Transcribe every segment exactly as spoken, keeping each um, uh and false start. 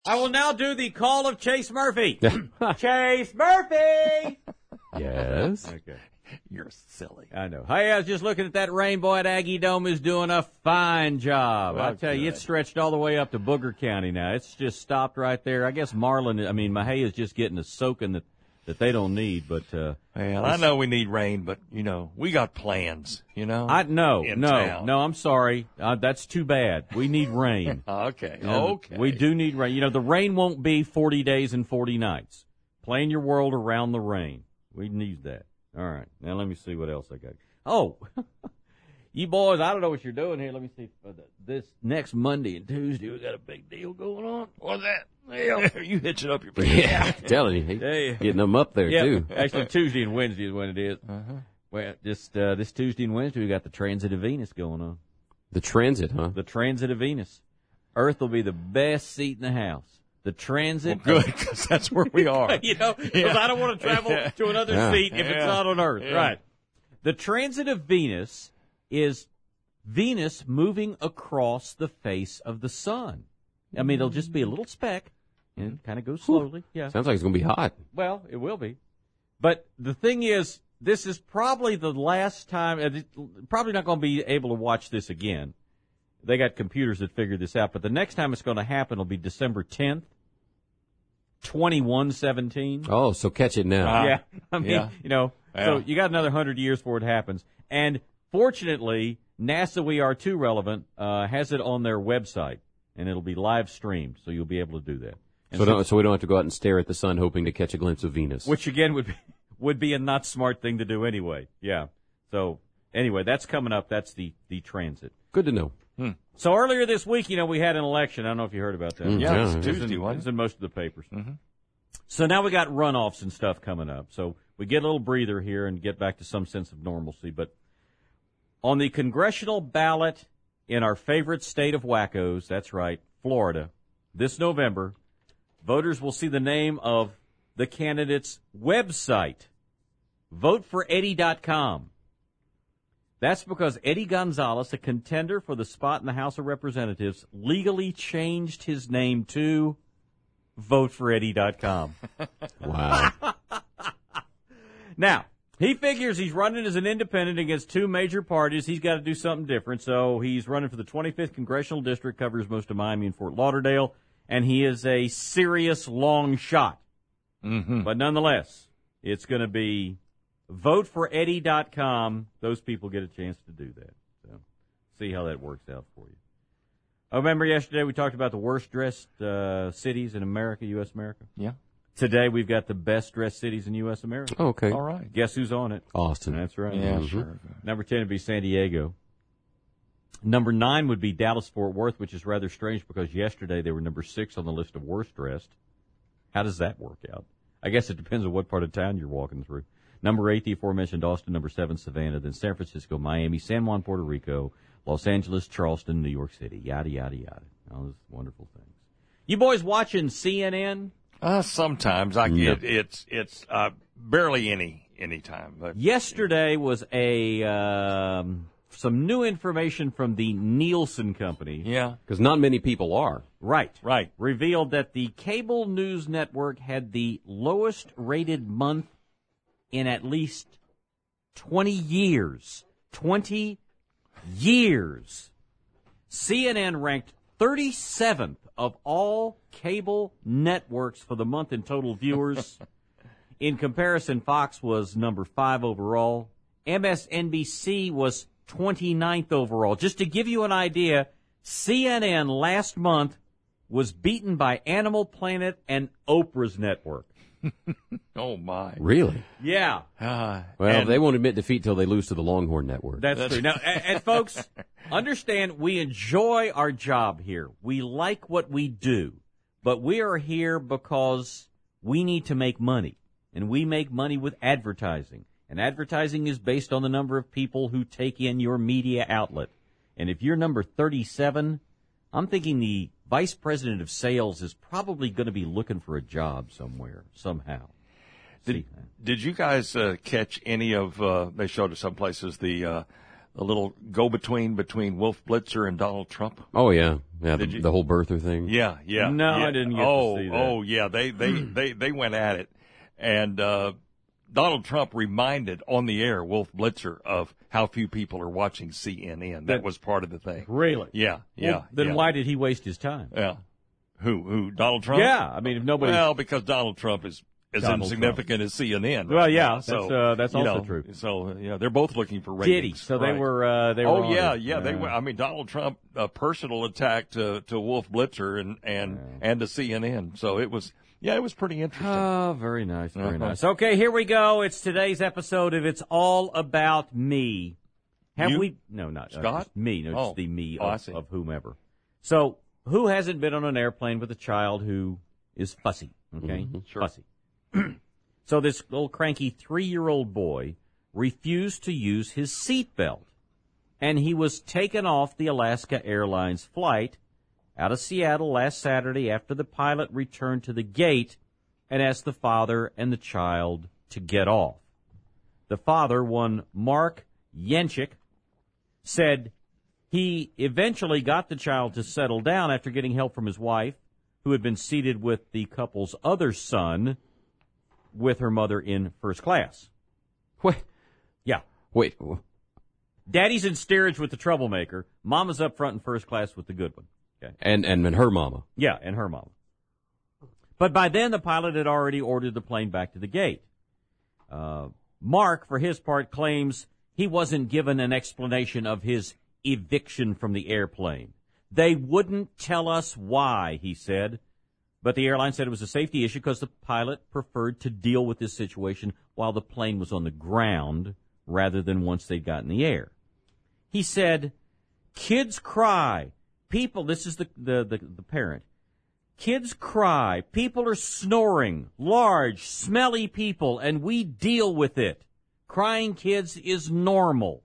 I will now do the call of Chase Murphy. Chase Murphy! Yes. Okay. You're silly. I know. Hey, I was just looking at that rainbow at Aggie Dome is doing a fine job. Well, I tell you, good. it's stretched all the way up to Booger County now. It's just stopped right there. I guess Marlin, I mean, Mahé is just getting a soaking that, that they don't need, but, uh. Well, I know we need rain, but, you know, we got plans, you know? I, no, in no, town. no, I'm sorry. Uh, that's too bad. We need rain. Okay, You know, okay. We do need rain. You know, the rain won't be forty days and forty nights. Plan your world around the rain. We need that. All right. Now let me see what else I got. Oh, you boys, I don't know what you're doing here. Let me see. For the, this next Monday and Tuesday, we got a big deal going on. What's that? Hell, you hitching up your pants. Yeah, I'm telling you. He, Hey. Getting them up there, Yeah, too. actually Tuesday and Wednesday is when it is. Uh-huh. Well, just uh, this Tuesday and Wednesday, we got the Transit of Venus going on. The transit, huh? The Transit of Venus. Earth will be the best seat in the house. The Transit. Well, good, because that's where we are. You know, because Yeah. I don't want to travel to another Yeah. seat if it's Yeah. not on Earth. Yeah. Right. The transit of Venus is Venus moving across the face of the sun. I mean, it'll just be a little speck and it kind of goes slowly. Yeah. Sounds like it's going to be hot. Well, it will be. But the thing is, this is probably the last time, uh, it- probably not going to be able to watch this again. They got computers that figure this out, but the next time it's going to happen will be December tenth, twenty-one seventeen. Oh, so catch it now. Wow. Yeah, I mean, Yeah. you know, so Yeah. you got another hundred years before it happens. And fortunately, NASA We Are Too Relevant uh, has it on their website, and it'll be live streamed, so you'll be able to do that. And So, don't, so we don't have to go out and stare at the sun hoping to catch a glimpse of Venus. which again would be, would be a not smart thing to do anyway. Yeah. So anyway, that's coming up. That's the the transit. Good to know. So earlier this week, you know, we had an election. I don't know if you heard about that. Mm, Yeah, Yeah, it's it's It's Tuesday, in, wasn't it's it? in most of the papers. Mm-hmm. So now we got runoffs and stuff coming up. So we get a little breather here and get back to some sense of normalcy. But on the congressional ballot in our favorite state of wackos, that's right, Florida, this November, voters will see the name of the candidate's website, vote for eddie dot com. That's because Eddie Gonzalez, a contender for the spot in the House of Representatives, legally changed his name to vote for eddie dot com. Wow. Now, he figures he's running as an independent against two major parties. He's got to do something different. So he's running for the twenty-fifth Congressional District, covers most of Miami and Fort Lauderdale, and he is a serious long shot. Mm-hmm. But nonetheless, it's going to be vote for eddie dot com. Those people get a chance to do that. So see how that works out for you. I remember yesterday we talked about the worst dressed uh, cities in America, U S America. Yeah. Today we've got the best dressed cities in U S America. Oh, okay. All right. Guess who's on it? Austin. That's right. Yeah, Mhm. sure. Number ten would be San Diego. Number nine would be Dallas-Fort Worth, which is rather strange because yesterday they were number six on the list of worst dressed. How does that work out? I guess it depends on what part of town you're walking through. Number eight, the aforementioned Austin. Number seven, Savannah. Then San Francisco, Miami, San Juan, Puerto Rico, Los Angeles, Charleston, New York City. Yada, yada, yada. All those wonderful things. You boys watching C N N? Uh, sometimes I No. get it's it's uh, barely any any time. But Yesterday was a um, some new information from the Nielsen Company. yeah, Because not many people are. Right. right. Revealed that the cable news network had the lowest rated month in at least twenty years. twenty years. C N N ranked thirty-seventh of all cable networks for the month in total viewers. In comparison, Fox was number five overall. M S N B C was twenty-ninth overall. Just to give you an idea, C N N last month was beaten by Animal Planet and Oprah's network. Oh my. Really? Yeah, Uh, Well, and- they won't admit defeat till they lose to the Longhorn Network. that's, true. Now, and, and folks, understand we enjoy our job here. We like what we do, but we are here because we need to make money, and we make money with advertising. And advertising is based on the number of people who take in your media outlet. And if you're number thirty-seven, I'm thinking the vice president of sales is probably going to be looking for a job somewhere, somehow. Did, See? did you guys uh, catch any of? Uh, they showed us some places the uh, a little go-between between Wolf Blitzer and Donald Trump? Oh, yeah. Yeah, the, Did you? the whole birther thing. Yeah, yeah. No, yeah. I didn't get oh, to see that. Oh, yeah. They they, they, they went at it. And uh, Donald Trump reminded on the air Wolf Blitzer of how few people are watching C N N. That, That- was part of the thing. Really? Yeah, yeah. Well, then yeah. why did he waste his time? Yeah. Who? Who? Donald Trump? Yeah, I mean, if nobody. Well, because Donald Trump is as Donald insignificant as C N N. Well, right yeah, now. that's, so, uh, that's you also know, true. So, uh, yeah, they're both looking for ratings. Did he? So they Right. were. Uh, they were. Oh on yeah, it. yeah. They were. I mean, Donald Trump a personal attack to, to Wolf Blitzer and and and to C N N. So it was. Yeah, it was pretty interesting. Oh, very nice, very Uh-huh. nice. Okay, here we go. It's today's episode of It's All About Me. Have You? we? No, not uh, Scott? just me. No, Oh. just the me Oh, I of, see. of whomever. So, who hasn't been on an airplane with a child who is fussy? Okay, sure. fussy. So this little cranky three-year-old boy refused to use his seatbelt, and he was taken off the Alaska Airlines flight out of Seattle last Saturday after the pilot returned to the gate and asked the father and the child to get off. The father, one Mark Yenchik, said he eventually got the child to settle down after getting help from his wife, who had been seated with the couple's other son with her mother in first class. Wait, Yeah. wait. Daddy's in steerage with the troublemaker. Mama's up front in first class with the good one. Okay. And, and, and her mama. Yeah, and her mom. But by then, the pilot had already ordered the plane back to the gate. Uh, Mark, for his part, claims he wasn't given an explanation of his eviction from the airplane. They wouldn't tell us why, he said. But the airline said it was a safety issue because the pilot preferred to deal with this situation while the plane was on the ground rather than once they'd got in the air. He said, kids cry. People, this is the, the, the, the parent. Kids cry. People are snoring. Large, smelly people, and we deal with it. Crying kids is normal.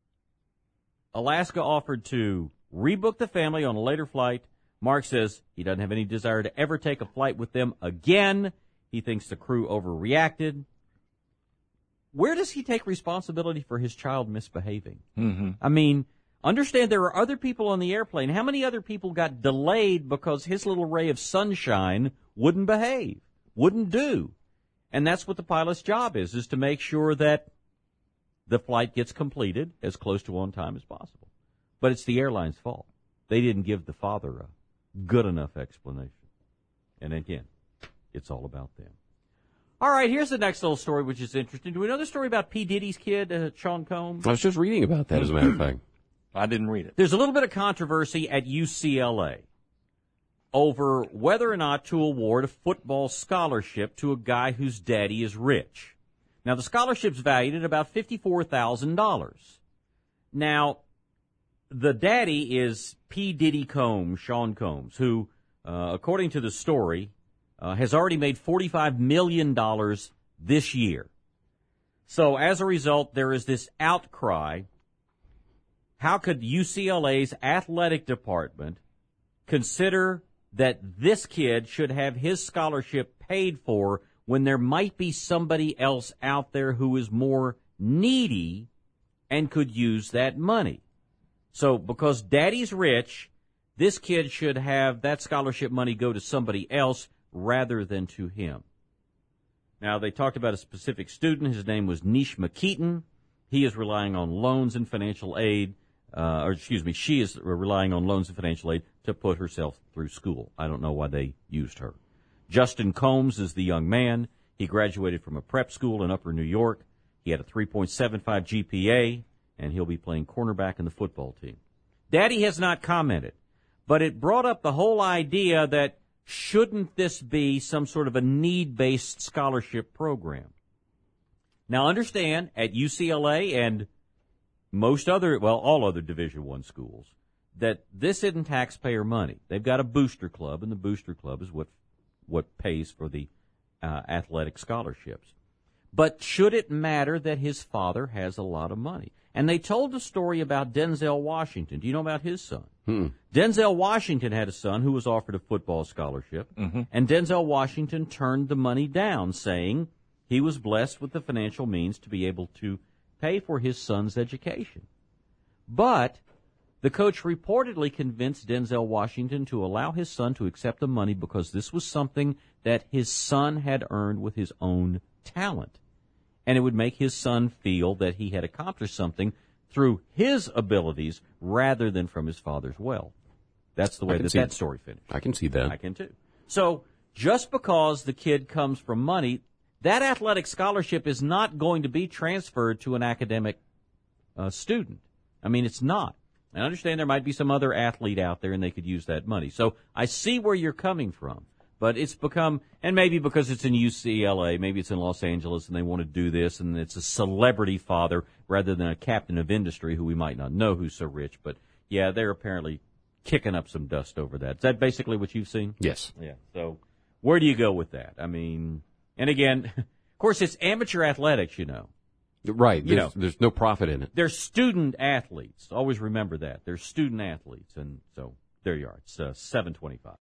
Alaska offered to rebook the family on a later flight. Mark says he doesn't have any desire to ever take a flight with them again. He thinks the crew overreacted. Where does he take responsibility for his child misbehaving? Mm-hmm. I mean, understand there are other people on the airplane. How many other people got delayed because his little ray of sunshine wouldn't behave, wouldn't do? And that's what the pilot's job is, is to make sure that the flight gets completed as close to on time as possible. But it's the airline's fault. They didn't give the father a good enough explanation. And again, it's all about them. All right, here's the next little story, which is interesting. Do we know the story about P. Diddy's kid, uh, Sean Combs? I was just reading about that, as a matter of fact. I didn't read it. There's a little bit of controversy at U C L A over whether or not to award a football scholarship to a guy whose daddy is rich. Now, the scholarship's valued at about fifty-four thousand dollars. Now, the daddy is P. Diddy Combs, Sean Combs, who, uh, according to the story, uh, has already made forty-five million dollars this year. So, as a result, there is this outcry. How could U C L A's athletic department consider that this kid should have his scholarship paid for when there might be somebody else out there who is more needy and could use that money? So because daddy's rich, this kid should have that scholarship money go to somebody else rather than to him. Now, they talked about a specific student. His name was Nishma Keaton. He is relying on loans and financial aid, uh, or excuse me, she is relying on loans and financial aid to put herself through school. I don't know why they used her. Justin Combs is the young man. He graduated from a prep school in Upper New York. He had a three point seven five G P A, and he'll be playing cornerback in the football team. Daddy has not commented, but it brought up the whole idea that shouldn't this be some sort of a need-based scholarship program? Now, understand, at U C L A and most other, well, all other Division I schools, that this isn't taxpayer money. They've got a booster club, and the booster club is what what pays for the uh, athletic scholarships. But should it matter that his father has a lot of money? And they told the story about Denzel Washington. Do you know about his son? Hmm. Denzel Washington had a son who was offered a football scholarship, Mm-hmm. and Denzel Washington turned the money down, saying he was blessed with the financial means to be able to pay for his son's education. But the coach reportedly convinced Denzel Washington to allow his son to accept the money because this was something that his son had earned with his own talent. And it would make his son feel that he had accomplished something through his abilities rather than from his father's wealth. That's the way that that story finished. I can see that. I can too. So just because the kid comes from money, that athletic scholarship is not going to be transferred to an academic uh, student. I mean, it's not. I understand there might be some other athlete out there and they could use that money. So I see where you're coming from. But it's become, and maybe because it's in U C L A, maybe it's in Los Angeles, and they want to do this, and it's a celebrity father rather than a captain of industry who we might not know who's so rich. But, yeah, they're apparently kicking up some dust over that. Is that basically what you've seen? Yes. Yeah. So where do you go with that? I mean, and again, of course, it's amateur athletics, you know. Right. You There's, know. there's no profit in it. They're student athletes. Always remember that. They're student athletes. And so there you are. It's uh, seven twenty-five.